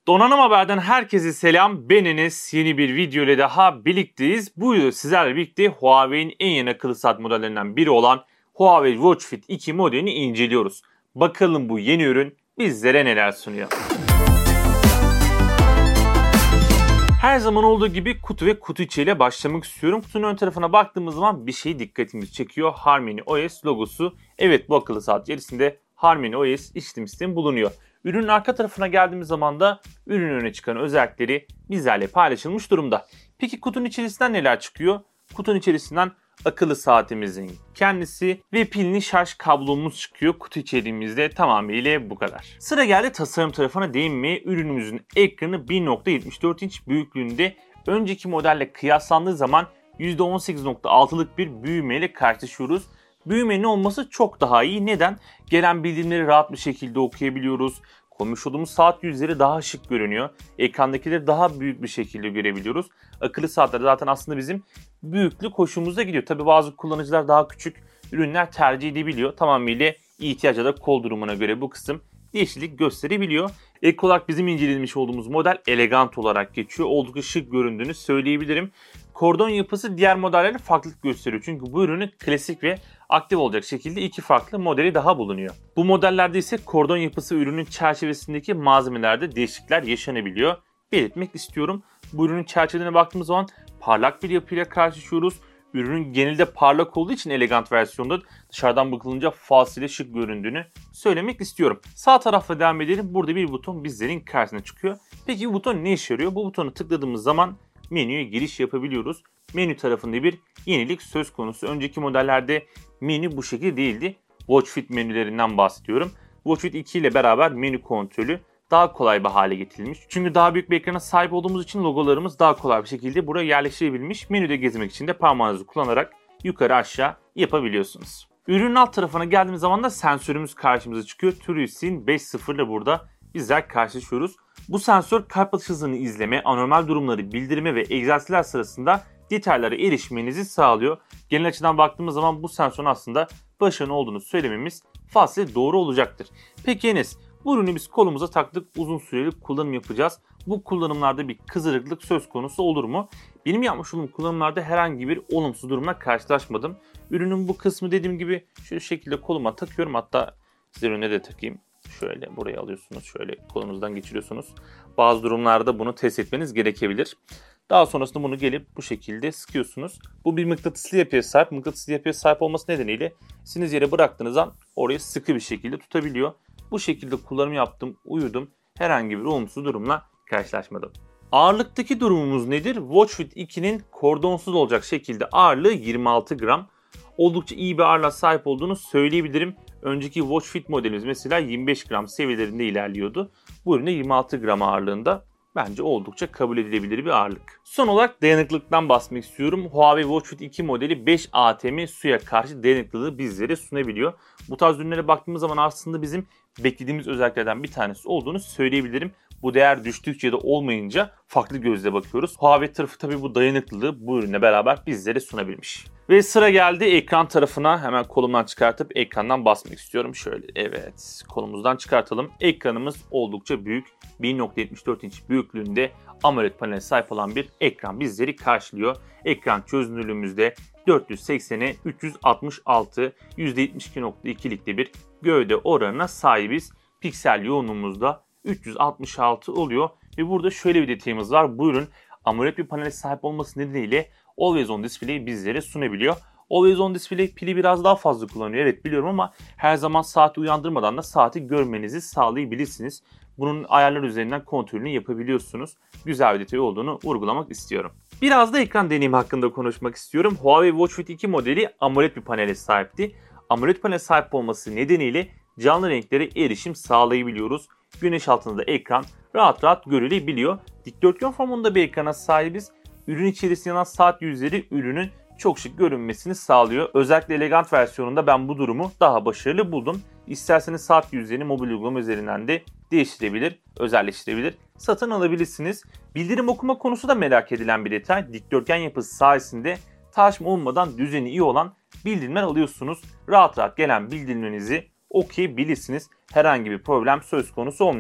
Donanım Haber'den herkese selam. Ben Enes. Yeni bir video ile daha birlikteyiz. Bu videoda sizlerle birlikte Huawei'nin en yeni akıllı saat modellerinden biri olan Huawei Watch Fit 2 modelini inceliyoruz. Bakalım bu yeni ürün bizlere neler sunuyor. Her zaman olduğu gibi kutu ve kutu içiyle başlamak istiyorum. Kutunun ön tarafına baktığımız zaman bir şey dikkatimizi çekiyor. Harmony OS logosu. Evet, bu akıllı saat içerisinde Harmony OS işletim sistemi bulunuyor. Ürünün arka tarafına geldiğimiz zaman da ürünün öne çıkan özellikleri bizlerle paylaşılmış durumda. Peki kutunun içerisinden neler çıkıyor? Kutunun içerisinden akıllı saatimizin kendisi ve pilli şarj kablomuz çıkıyor. Kutu içeriğimizde tamamıyla bu kadar. Sıra geldi tasarım tarafına değinmeye. Ürünümüzün ekranı 1.74 inç büyüklüğünde. Önceki modelle kıyaslandığı zaman %18.6'lık bir büyümeyle karşılaşıyoruz. Büyümenin olması çok daha iyi. Neden? Gelen bildirimleri rahat bir şekilde okuyabiliyoruz. Koymuş olduğumuz saat yüzleri daha şık görünüyor. Ekrandakileri daha büyük bir şekilde görebiliyoruz. Akıllı saatler zaten aslında bizim büyüklük hoşumuza gidiyor. Tabi bazı kullanıcılar daha küçük ürünler tercih edebiliyor. Tamamıyla ihtiyaca da kol durumuna göre bu kısım değişiklik gösterebiliyor. Ek olarak bizim incelemiş olduğumuz model elegant olarak geçiyor. Oldukça şık göründüğünü söyleyebilirim. Kordon yapısı diğer modellerle farklılık gösteriyor. Çünkü bu ürünün klasik ve aktif olacak şekilde iki farklı modeli daha bulunuyor. Bu modellerde ise kordon yapısı ürünün çerçevesindeki malzemelerde değişiklikler yaşanabiliyor. Belirtmek istiyorum. Bu ürünün çerçevelerine baktığımız zaman parlak bir yapıyla karşılaşıyoruz. Ürünün genelde parlak olduğu için elegant versiyonda dışarıdan bakılınca fazlasıyla şık göründüğünü söylemek istiyorum. Sağ tarafta devam edelim. Burada bir buton bizlerin karşısına çıkıyor. Peki bu buton ne işe yarıyor? Bu butonu tıkladığımız zaman menüye giriş yapabiliyoruz. Menü tarafında bir yenilik söz konusu. Önceki modellerde menü bu şekilde değildi. Watch Fit menülerinden bahsediyorum. Watch Fit 2 ile beraber menü kontrolü daha kolay bir hale getirilmiş. Çünkü daha büyük bir ekrana sahip olduğumuz için logolarımız daha kolay bir şekilde buraya yerleştirebilmiş. Menüde gezmek için de parmağınızı kullanarak yukarı aşağı yapabiliyorsunuz. Ürünün alt tarafına geldiğimiz zaman da sensörümüz karşımıza çıkıyor. TrueSync 5.0 ile burada bizler karşılaşıyoruz. Bu sensör kalp atış hızını izleme, anormal durumları bildirme ve egzersizler sırasında detaylara erişmenizi sağlıyor. Genel açıdan baktığımız zaman bu sensörün aslında başarılı olduğunu söylememiz fazla doğru olacaktır. Peki Enes, bu ürünü biz kolumuza taktık, uzun süreli kullanım yapacağız. Bu kullanımlarda bir kızarıklık söz konusu olur mu? Benim yapmış olduğum kullanımlarda herhangi bir olumsuz durumla karşılaşmadım. Ürünün bu kısmı dediğim gibi şu şekilde koluma takıyorum. Hatta size ürüne de takayım. Şöyle buraya alıyorsunuz, şöyle kolunuzdan geçiriyorsunuz. Bazı durumlarda bunu test etmeniz gerekebilir. Daha sonrasında bunu gelip bu şekilde sıkıyorsunuz. Bu bir mıknatıslı yapıya sahip. Mıknatıslı yapıya sahip olması nedeniyle siziniz yere bıraktığınız an orayı sıkı bir şekilde tutabiliyor. Bu şekilde kullanım yaptım, uyudum. Herhangi bir olumsuz durumla karşılaşmadım. Ağırlıktaki durumumuz nedir? Watch Fit 2'nin kordonsuz olacak şekilde ağırlığı 26 gram. Oldukça iyi bir ağırlığa sahip olduğunu söyleyebilirim. Önceki Watch Fit modelimiz mesela 25 gram seviyelerinde ilerliyordu. Bu üründe 26 gram ağırlığında. Bence oldukça kabul edilebilir bir ağırlık. Son olarak dayanıklılıktan bahsetmek istiyorum. Huawei Watch Fit 2 modeli 5 ATM suya karşı dayanıklılığı bizlere sunabiliyor. Bu tarz ürünlere baktığımız zaman aslında bizim beklediğimiz özelliklerden bir tanesi olduğunu söyleyebilirim. Bu değer düştükçe de olmayınca farklı gözle bakıyoruz. Huawei tarafı tabii bu dayanıklılığı bu ürünle beraber bizlere sunabilmiş. Ve sıra geldi ekran tarafına. Hemen kolumdan çıkartıp ekrandan basmak istiyorum. Şöyle, evet, kolumuzdan çıkartalım. Ekranımız oldukça büyük. 1.74 inç büyüklüğünde AMOLED paneline sahip olan bir ekran bizleri karşılıyor. Ekran çözünürlüğümüzde 480'e 366, %72.2'likte bir gövde oranına sahibiz. Piksel yoğunluğumuzda 366 oluyor ve burada şöyle bir detayımız var. Bu ürün AMOLED bir panele sahip olması nedeniyle Always On Display'i bizlere sunabiliyor. Always On Display pili biraz daha fazla kullanıyor, evet biliyorum, ama her zaman saati uyandırmadan da saati görmenizi sağlayabilirsiniz. Bunun ayarlar üzerinden kontrolünü yapabiliyorsunuz. Güzel bir detay olduğunu vurgulamak istiyorum. Biraz da ekran deneyimi hakkında konuşmak istiyorum. Huawei Watch Fit 2 modeli AMOLED bir panele sahipti. AMOLED panele sahip olması nedeniyle canlı renklere erişim sağlayabiliyoruz. Güneş altında ekran rahat rahat görülebiliyor. Dikdörtgen formunda bir ekrana sahibiz. Ürün içerisinde yanan saat yüzleri ürünün çok şık görünmesini sağlıyor. Özellikle elegant versiyonunda ben bu durumu daha başarılı buldum. İsterseniz saat yüzlerini mobil uygulama üzerinden de değiştirebilir, özelleştirebilir, satın alabilirsiniz. Bildirim okuma konusu da merak edilen bir detay. Dikdörtgen yapısı sayesinde taşma olmadan düzeni iyi olan bildirimler alıyorsunuz. Rahat rahat gelen bildirimlerinizi okuyabilirsiniz. Herhangi bir problem söz konusu olmuyor.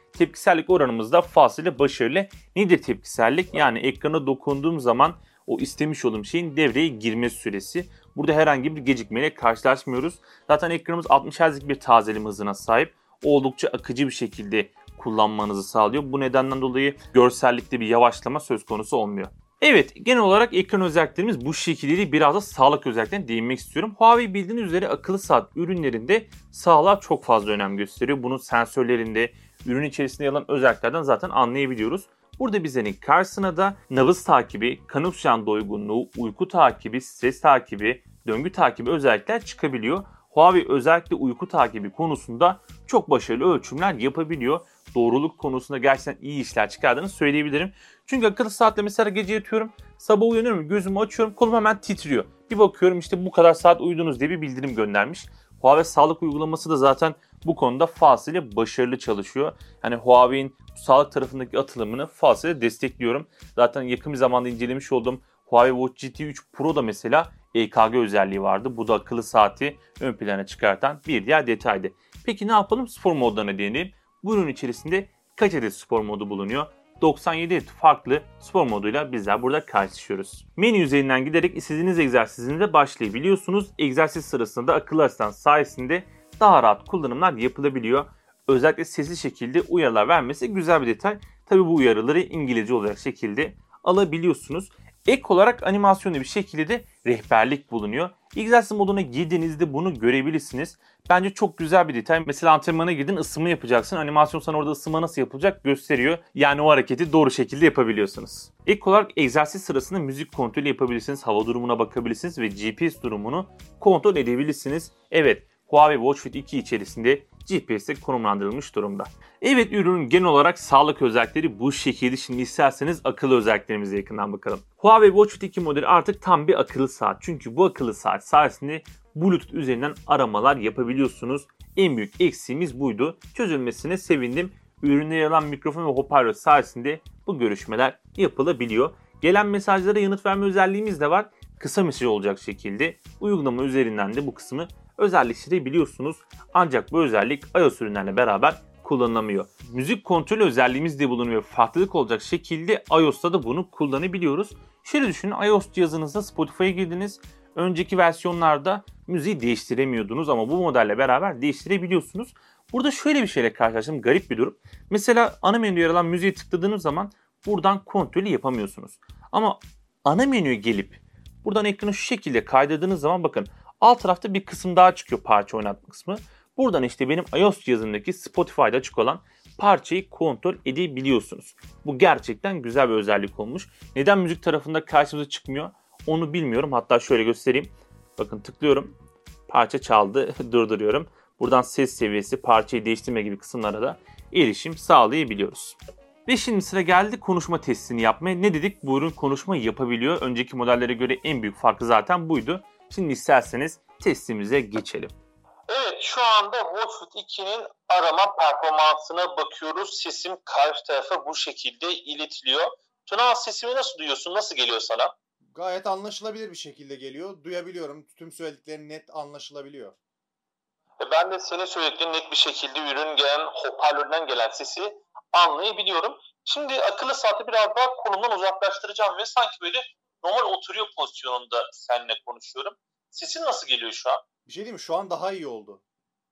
tepkisellik oranımız da fazlasıyla başarılı. Nedir tepkisellik? Yani ekrana dokunduğum zaman o istemiş olduğum şeyin devreye girme süresi. Burada herhangi bir gecikmeyle karşılaşmıyoruz. Zaten ekranımız 60 Hz'lik bir tazeleme hızına sahip. Oldukça akıcı bir şekilde kullanmanızı sağlıyor. Bu nedenden dolayı görsellikte bir yavaşlama söz konusu olmuyor. Evet, genel olarak ekran özelliklerimiz bu şekilde. Biraz da sağlık özelliklerine değinmek istiyorum. Huawei bildiğiniz üzere akıllı saat ürünlerinde sağlığa çok fazla önem gösteriyor. Bunun sensörlerinde, ürün içerisinde yer alan özelliklerden zaten anlayabiliyoruz. Burada bizlerin karşısına da nabız takibi, kan oksijen doygunluğu, uyku takibi, stres takibi, döngü takibi özellikler çıkabiliyor. Huawei özellikle uyku takibi konusunda çok başarılı ölçümler yapabiliyor. Doğruluk konusunda gerçekten iyi işler çıkardığını söyleyebilirim. Çünkü akıllı saatle mesela gece yatıyorum, sabah uyanıyorum, gözümü açıyorum, kolum hemen titriyor. Bir bakıyorum işte bu kadar saat uyudunuz diye bir bildirim göndermiş. Huawei sağlık uygulaması da zaten bu konuda fazlasıyla başarılı çalışıyor. Yani Huawei'in sağlık tarafındaki atılımını fazlasıyla destekliyorum. Zaten yakın bir zamanda incelemiş olduğum Huawei Watch GT 3 Pro'da mesela EKG özelliği vardı. Bu da akıllı saati ön plana çıkartan bir diğer detaydı. Peki ne yapalım? Spor modlarına değinelim. Bu ürün içerisinde kaç adet spor modu bulunuyor? 97 adet farklı spor moduyla bizler burada karşılaşıyoruz. Menü üzerinden giderek istediğiniz egzersizinize başlayabiliyorsunuz. Egzersiz sırasında da akıllı asistan sayesinde daha rahat kullanımlar yapılabiliyor. Özellikle sesli şekilde uyarılar vermesi güzel bir detay. Tabii bu uyarıları İngilizce olacak şekilde alabiliyorsunuz. Ek olarak animasyonlu bir şekilde de rehberlik bulunuyor. Egzersiz moduna girdiğinizde bunu görebilirsiniz. Bence çok güzel bir detay. Mesela antrenmana girdin, ısınma yapacaksın. Animasyon sana orada ısınma nasıl yapılacak gösteriyor. Yani o hareketi doğru şekilde yapabiliyorsunuz. Ek olarak egzersiz sırasında müzik kontrolü yapabilirsiniz. Hava durumuna bakabilirsiniz ve GPS durumunu kontrol edebilirsiniz. Evet, Huawei Watch Fit 2 içerisinde GPS'te konumlandırılmış durumda. Evet, ürünün genel olarak sağlık özellikleri bu şekilde. Şimdi isterseniz akıllı özelliklerimize yakından bakalım. Huawei Watch Fit 2 modeli artık tam bir akıllı saat. Çünkü bu akıllı saat sayesinde Bluetooth üzerinden aramalar yapabiliyorsunuz. En büyük eksiğimiz buydu. Çözülmesine sevindim. Üründe yer alan mikrofon ve hoparlör sayesinde bu görüşmeler yapılabiliyor. Gelen mesajlara yanıt verme özelliğimiz de var. Kısa mesaj olacak şekilde uygulama üzerinden de bu kısmı özelleştirebiliyorsunuz. Ancak bu özellik iOS ürünlerle beraber kullanılamıyor. Müzik kontrolü özelliğimiz de bulunuyor. Farklılık olacak şekilde iOS'ta da bunu kullanabiliyoruz. Şöyle düşünün, iOS cihazınızda Spotify'a girdiniz. Önceki versiyonlarda müziği değiştiremiyordunuz ama bu modelle beraber değiştirebiliyorsunuz. Burada şöyle bir şeyle karşılaştım. Garip bir durum. Mesela ana menüye yer alan müziği tıkladığınız zaman buradan kontrolü yapamıyorsunuz. Ama ana menüye gelip buradan ekranı şu şekilde kaydırdığınız zaman bakın alt tarafta bir kısım daha çıkıyor, parça oynatma kısmı. Buradan işte benim iOS cihazımdaki Spotify'da açık olan parçayı kontrol edebiliyorsunuz. Bu gerçekten güzel bir özellik olmuş. Neden müzik tarafında karşımıza çıkmıyor onu bilmiyorum. Hatta şöyle göstereyim. Bakın tıklıyorum. Parça çaldı. Durduruyorum. Buradan ses seviyesi, parçayı değiştirme gibi kısımlara da erişim sağlayabiliyoruz. Ve şimdi sıra geldi konuşma testini yapmaya. Ne dedik? Bu ürün konuşma yapabiliyor. Önceki modellere göre en büyük farkı zaten buydu. Şimdi isterseniz testimize geçelim. Evet, şu anda Watch Fit 2'nin arama performansına bakıyoruz. Sesim karşı tarafa bu şekilde iletiliyor. Tuna, sesimi nasıl duyuyorsun? Nasıl geliyor sana? Gayet anlaşılabilir bir şekilde geliyor. Duyabiliyorum. Tüm söylediklerin net anlaşılabiliyor. Ben de senin söylediklerin net bir şekilde ürün gelen hoparlörden gelen sesi anlayabiliyorum. Şimdi akıllı saati biraz daha konumdan uzaklaştıracağım ve sanki böyle normal oturuyor pozisyonunda seninle konuşuyorum. Sesin nasıl geliyor şu an? Bir şey diyeyim mi? Şu an daha iyi oldu.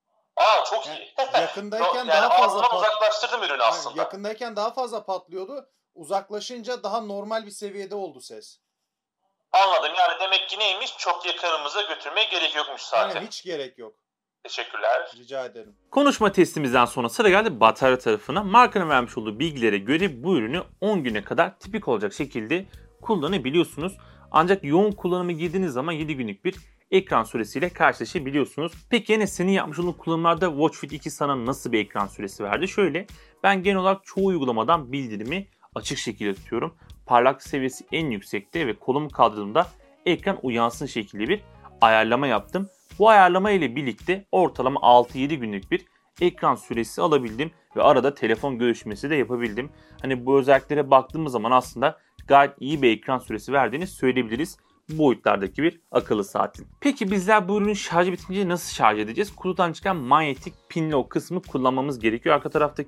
Çok Yani iyi. yakındayken daha fazla uzaklaştırdım ürünü aslında. Yakındayken daha fazla patlıyordu. Uzaklaşınca daha normal bir seviyede oldu ses. Anladım. Yani demek ki neymiş? Çok yakınımıza götürmeye gerek yokmuş zaten. Aynen, hiç gerek yok. Teşekkürler. Rica ederim. Konuşma testimizden sonra sıra geldi batarya tarafına. Markanın vermiş olduğu bilgilere göre bu ürünü 10 güne kadar tipik olacak şekilde kullanabiliyorsunuz. Ancak yoğun kullanımı girdiğiniz zaman 7 günlük bir ekran süresiyle karşılaşabiliyorsunuz. Peki yine senin yapmış olduğun kullanımlarda Watch Fit 2 sana nasıl bir ekran süresi verdi? Şöyle, ben genel olarak çoğu uygulamadan bildirimi açık şekilde tutuyorum. Parlaklık seviyesi en yüksekte ve kolumu kaldırdığımda ekran uyansın şekilde bir ayarlama yaptım. Bu ayarlama ile birlikte ortalama 6-7 günlük bir ekran süresi alabildim ve arada telefon görüşmesi de yapabildim. Hani bu özelliklere baktığımız zaman aslında gayet iyi bir ekran süresi verdiğini söyleyebiliriz bu boyutlardaki bir akıllı saatin. Peki bizler bu ürünün şarjı bitince nasıl şarj edeceğiz? Kutudan çıkan manyetik pinli o kısmı kullanmamız gerekiyor. Arka taraftaki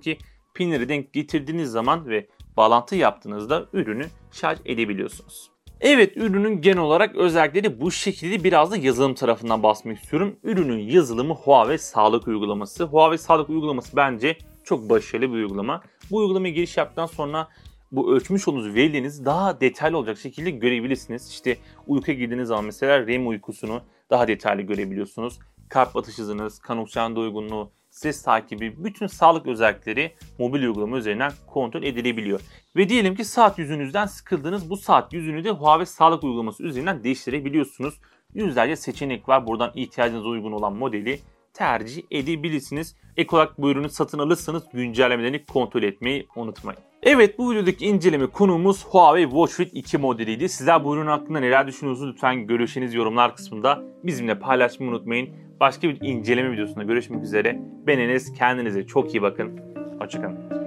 pinleri denk getirdiğiniz zaman ve bağlantı yaptığınızda ürünü şarj edebiliyorsunuz. Evet, ürünün genel olarak özellikleri bu şekilde. Biraz da yazılım tarafından bahsetmek istiyorum. Ürünün yazılımı Huawei Sağlık uygulaması. Huawei Sağlık uygulaması bence çok başarılı bir uygulama. Bu uygulamaya giriş yaptıktan sonra bu ölçmüş olduğunuz verilerinizi daha detaylı olacak şekilde görebilirsiniz. İşte uykuya girdiğiniz zaman mesela REM uykusunu daha detaylı görebiliyorsunuz. Kalp atış hızınız, kan oksijen doygunluğu, stres takibi, bütün sağlık özellikleri mobil uygulama üzerinden kontrol edilebiliyor. Ve diyelim ki saat yüzünüzden sıkıldınız. Bu saat yüzünü de Huawei Sağlık uygulaması üzerinden değiştirebiliyorsunuz. Yüzlerce seçenek var. Buradan ihtiyacınıza uygun olan modeli tercih edebilirsiniz. Ek olarak bu ürünü satın alırsanız güncellemelerini kontrol etmeyi unutmayın. Evet, bu videodaki inceleme konuğumuz Huawei Watch Fit 2 modeliydi. Sizler bu ürün hakkında neler düşünüyorsunuz? Lütfen görüşlerinizi yorumlar kısmında bizimle paylaşmayı unutmayın. Başka bir inceleme videosunda görüşmek üzere. Ben Enes, kendinize çok iyi bakın. Hoşçakalın.